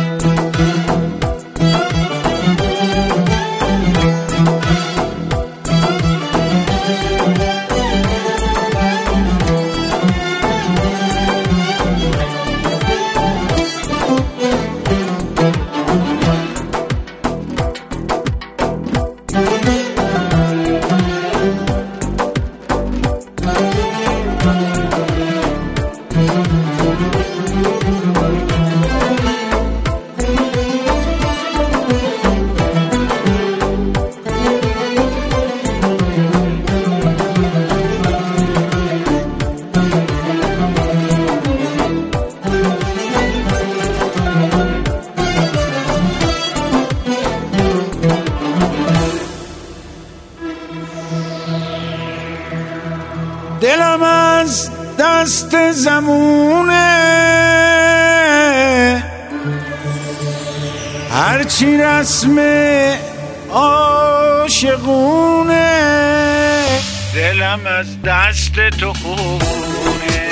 دلم از دست زمونه، هرچی رسم عاشقونه. دلم از دست تو خونه،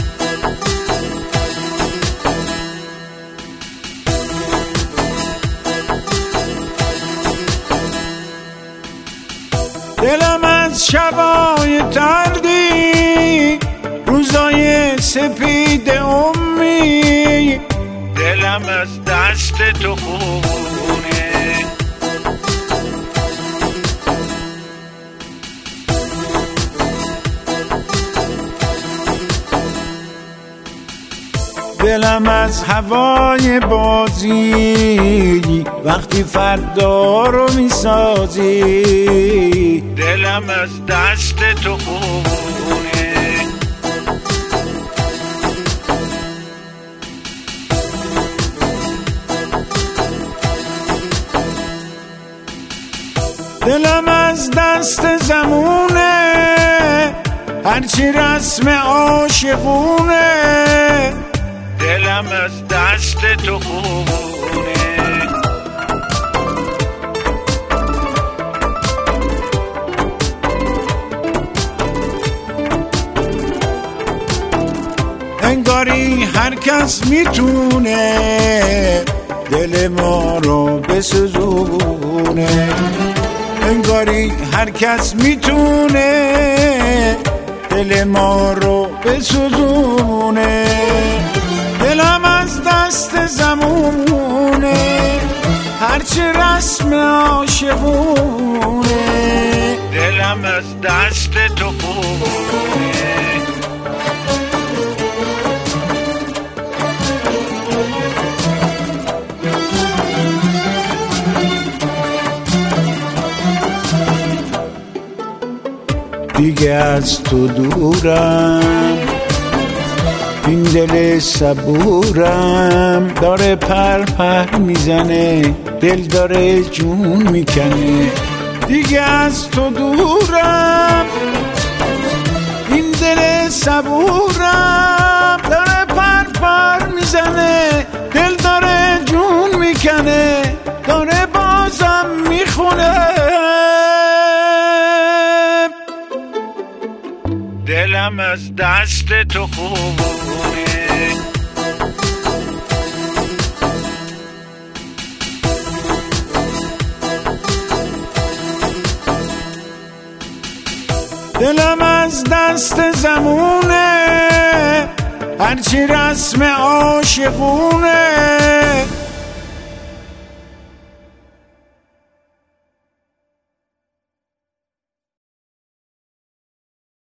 دلم از شبای تردی، روزای سپید امی. دلم از دست تو خونه، دلم از هوای بازی، وقتی فردا رو میسازی. دلم از دست تو خونه، دلم از دست زمونه، هرچی رسم عاشقونه. دلم از دست تو خونه، انگاری هر کس میتونه دل ما رو بسوزونه. انگاری هر کس میتونه دل ما رو بسوزونه. دلم از دست زمونه، هرچی رسم عاشقونه. دلم از دست تو خونه، دیگه از تو دورم، این دل صبورم داره پر میزنه، دل داره جون میکنه. دیگه از تو دورم، این دل صبورم داره پر میزنه، دل داره جون میکنه، داره بازم میخونه. دلم از دست تو خونه، دلم از دست زمونه، هرچی رسم عاشقونه.